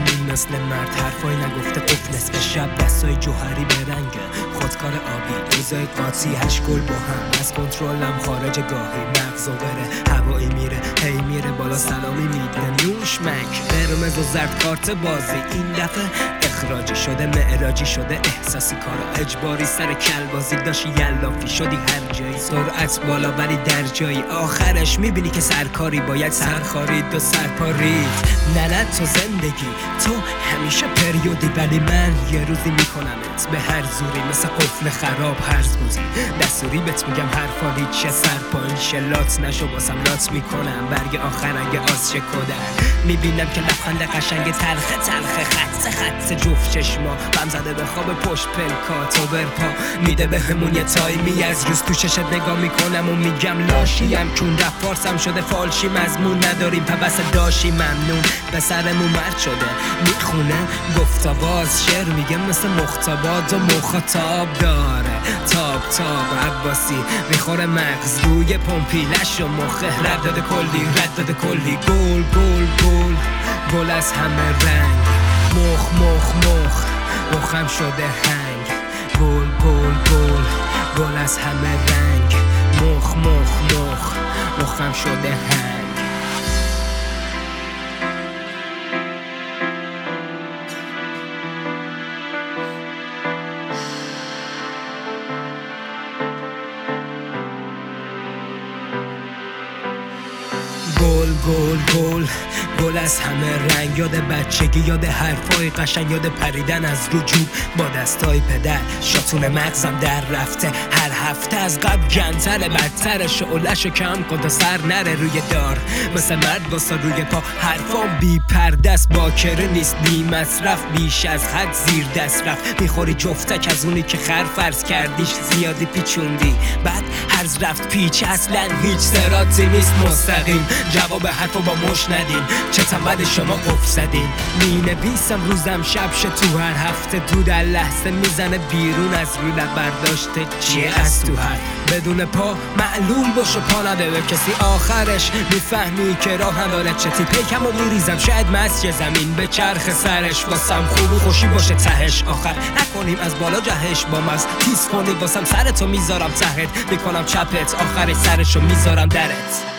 زمین مثل مرد حرفای نگفته قفل نصف شب دستای جوهری به رنگ خودکار آبی روزای قاطی هشت گل با هم از کنترلم خارج گاهی مغز و بره هوایی میره هی میره بالا سلامی میده نوش مک قرمز و زرد کارت بازی این دفعه اخراجی شده معراجی شده احساسی کارا اجباری سر کلبازی داشتی یلافی شدی هر جایی سرعت بالا ولی در جایی آخرش میبینی که سرکاری باید سرخارید و سرپارید نه تو زندگی تو همیشه پریودی ولی من یه روزی میکنمت به هر زوری مثل قفل خراب هرز گوزی دستوری بهت میگم حرفا چه سرپایین شلات نشو باسم لات میکنم برگ آخرنگ آس کدن میبینم که لبخند قشنگ تلخه خط جفت چشما غم زده به خواب پشت پلکات و برپا میده به همون یه تایمی از روز تو چشت نگاه میکنم و میگم لاشیم چون رفت پارسم شده فالشی مضمون نداریم پس داشی ممنون به سرمون مرد شده میخونه گفت آواز شعر میگه مثل مختبات و مخاطب داره تاب عباسی میخوره مغز روی پمپیلش و مخه رد داده کلی گل از همه رنگ مخم شده هنگ گل از همه رنگ مخم شده هنگ گل از همه رنگ یاد بچگی یاد حرفای قشنگ یاد پریدن از رجوع با دستای پدر شاتون مغزم در رفته هر هفته از قبل گنتره بدتره شعله‌شو کم کن تا سر نره روی دار مثل مرد واسه روی پا حرفام بی پردست باکره نیست بی مصرف بیش از حد زیر دست رفت میخوری جفتک از اونی که خر فرض کردیش زیادی پیچوندی بعد هرز رفت پیچ اصلا هیچ سراتی نیست مستقیم جواب حرفو با مش ندین چه تنبل شما قفل زدین مینویسم روزم شب شه تو هر هفته تو در لحظه میزنه بیرون از روی لب برداشته چیه از تو هر بدون پا معلوم باشه پا نده به کسی آخرش میفهمی که راه نداره چتی پیکم و میریزم شاید مسیح زمین به چرخ سرش واسم خوب و خوشی باشه تهش آخر نکنیم از بالا جهش با مغز تیز کنی واسم سرتو میذارم تحت میکنم چپت آخرش سرشو میذارم درت